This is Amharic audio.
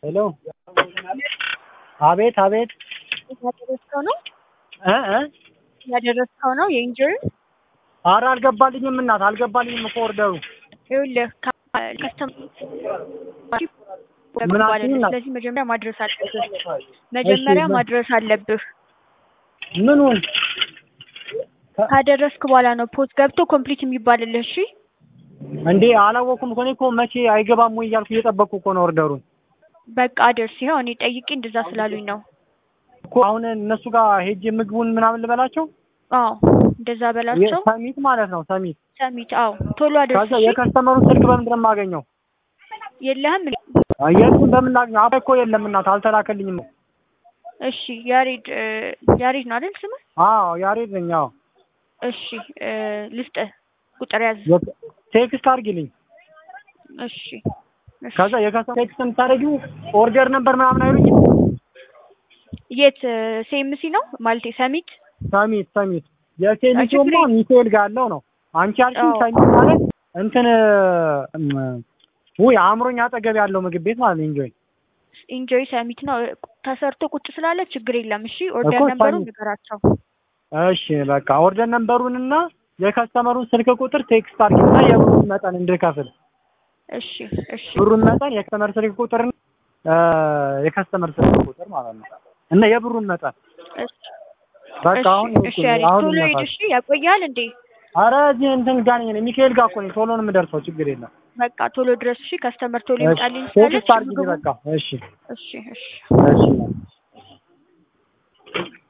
ሄሎ አቤት አቤት ያደረስከው ነው ያደረስከው ነው የኢንጁሪ? ኧረ አልገባልኝም እናት አልገባልኝም እኮ ኦርደሩ። ይኸውልህ ስለዚህ መጀመሪያ ማድረስ አለብህ። ምኑን ካደረስክ በኋላ ነው ፖስት ገብቶ ኮምፕሊት የሚባልልህ። እሺ እንዴ አላወኩም እኮ እኔ እኮ መቼ አይገባም ወይ እያልኩ እየጠበቅኩ እኮ ነው ኦርደሩን። በቃ አድርስ። ይኸው እኔ ጠይቄ እንደዛ ስላሉኝ ነው እኮ አሁን እነሱ ጋር ሄጄ ምግቡን ምናምን ልበላቸው። አዎ እንደዛ በላቸው። ሰሚት ማለት ነው ሰሚት። አዎ ቶሎ አድርስ። ከዛ የከስተመሩን ስልክ በምንድን ነው የማገኘው? የለህም? የቱን በምን ላግኘው? አባ እኮ የለም እናት አልተላከልኝም። እሺ ያሬድ ነው አይደል ስምህ? አዎ ያሬድ ነኝ። አዎ እሺ ልስጥህ ቁጥር ያዝ። ቴክስት አድርጊልኝ። እሺ ከዛ የከስተመር ቴክስት የምታደርጊው ኦርደር ነበር ምናምን አይሉኝም? የት ሴምሲ ነው ማለት ሰሚት የሴሚሲውማ ሚካኤል ጋር ያለው ነው። አንቺ ያልሽኝ ሰሚት ማለት እንትን ውይ አእምሮኝ አጠገብ ያለው ምግብ ቤት ማለት ነው። ኢንጆይ ሰሚት ነው ተሰርቶ ቁጭ ስላለ ችግር የለም። እሺ ኦርደር ነምበሩን ንገራቸው። እሺ በቃ ኦርደር ነምበሩንና የከስተመሩን ስልክ ቁጥር ቴክስት አድርጊና የብሩን መጠን እንድከፍል። እሺ ብሩን መጠን የከስተመር ስልክ ቁጥር ማለት ነው እና የብሩን መጠን በቃ አሁን ቶሎ ሂድ። እሺ ያቆያል እንዴ? ኧረ እዚህ እንትን ጋር ነኝ ሚካኤል ጋር እኮ ነኝ። ቶሎ ነው የምደርሰው። ችግር የለም። በቃ ቶሎ ድረስ። እሺ ከስተመር ቶሎ ይመጣልኝ ስላለች በቃ እሺ